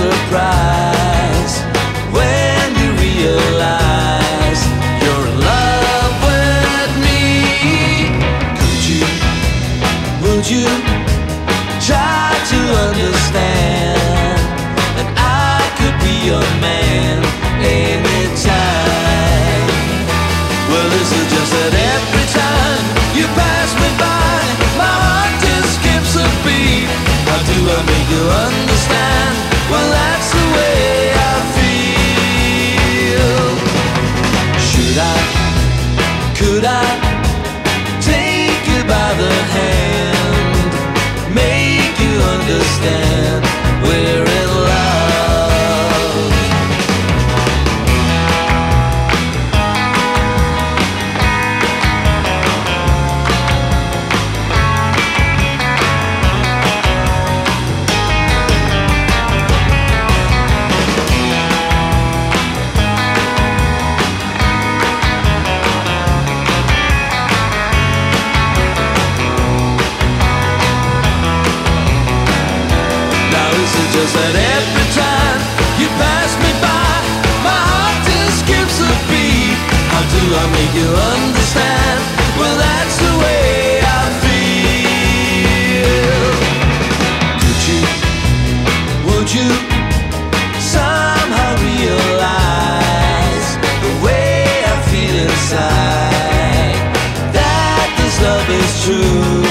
surprise when you realize you're in love with me. Would you try to understand that I could be your man anytime? Well, is it just that every time you pass me by, my heart just skips a beat? How do I make you understand? Well, that's the way I feel. Could I take you by the hand, make you understand we're in love? Just that every time you pass me by, my heart just skips a beat. How do I make you understand? Well, that's the way I feel. Would you somehow realize the way I feel inside, that this love is true?